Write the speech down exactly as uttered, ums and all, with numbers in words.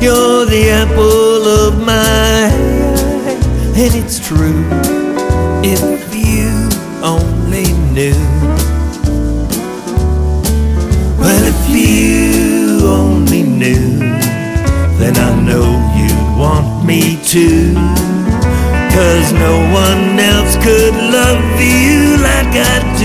You're the apple of my eye, and it's true. If you only knew. Well, if you only knew, then I know you'd want me to. 'Cause no one else could love you like I do.